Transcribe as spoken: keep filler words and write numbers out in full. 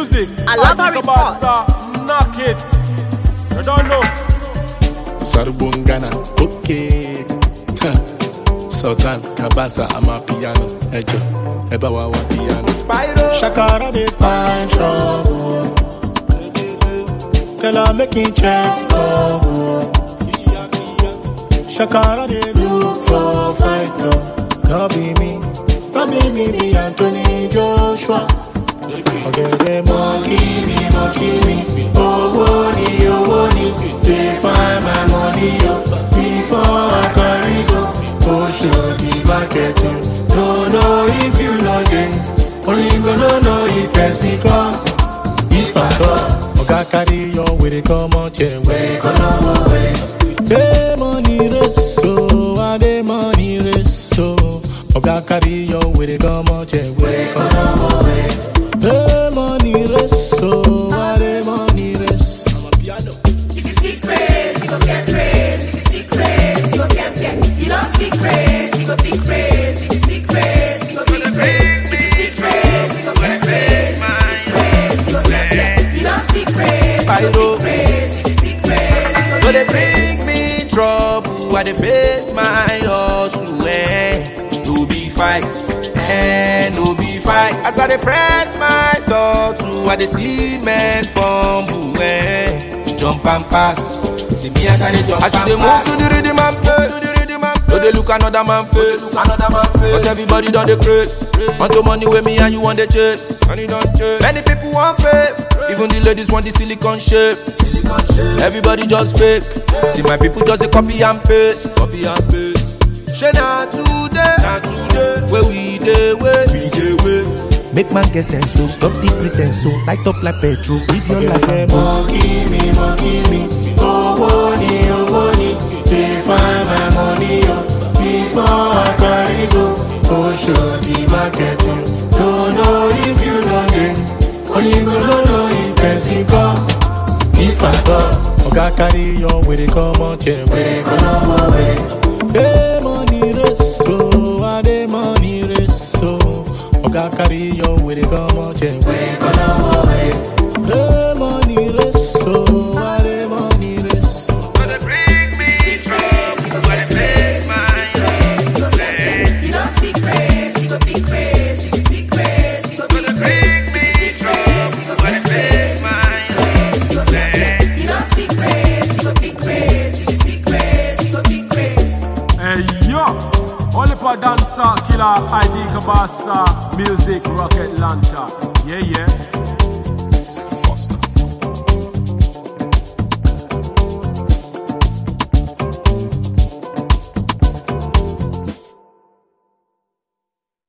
Music. Alaba report. Knock it. You don't know. Sarubungana, okay. Sultan Kabasa, I'm a piano. Ejo, Eba Wawa piano. Shakara they find trouble. Tell her make it check trouble. Shakara they look for fight though. Don't be me, don't be me, be Anthony Joshua. Forget them, monkey me, monkey me. Oh, money, oh, money. They find my money up before I carry go. Oh, show the market you. Don't know if you know them. Only gonna know if person come. If I come, Oga carry your way they come out here. Where they come out way. They money rest so, and they money rest so. Oga carry your way they come out here. Where they come out way. They money rest so, and they money rest. I'm a piano. If you see praise, you go get praise. If you see praise, you go get get. You don't see praise, you go big praise. If you see praise, you go big praise. If you see praise, you go get praise. If you see praise, you go get get. You don't see praise, you go big praise. If you see praise, you go So they big praise. bring me trouble, I they face my hustle, eh? No be fight, eh? No be fight. As I they press my thought to, I they see men fumble, eh? Jump and pass. See me as I they jump. As they move to the rhythm and play, to the rhythm and play. No they look another man face, another man face. But everybody done the craze. Want the money with me and you want the chase. And you don't chase. Many people want fame. Even the ladies want the silicone shape. Silicone shape. Everybody just fake. See my people just a copy and paste. Copy and paste. She not today, not today. Where we dey wait, we dey wait. Make man get sense, so stop the pretense, so light up like petrol. Live your life and go. Monkey me, monkey me. Oh, money, oh, money. They find my money up before I carry go. Oh, show the market you. Don't know if you know them. Only gonna know if person come. If I come, Oga carry your way they come out here. Where they come out way. They money rest so, and they money rest so. Oga carry your way they come out here. Where they come out way. They money rest so, and they money rest so. So they bring me trouble, I they face my hustle, eh? You don't see praise, you go big praise. If you see praise, you go big praise. If you see praise, you go get praise. If you see praise, you go get get. You don't see praise, you go big praise. If you see praise, you go big praise. Hey yo, only for dancer, killer, I D Kabasa, music, rocket launcher. Yeah, yeah.